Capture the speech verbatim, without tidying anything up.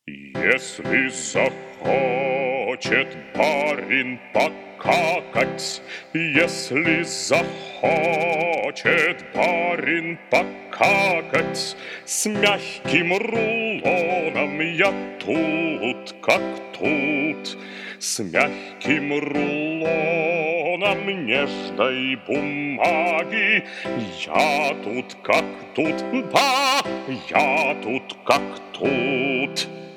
Если захочет барин покакать, Если захочет барин покакать, С мягким рулоном я тут как тут, С мягким рулоном нежной бумаги. Я тут как тут, да, я тут как тут.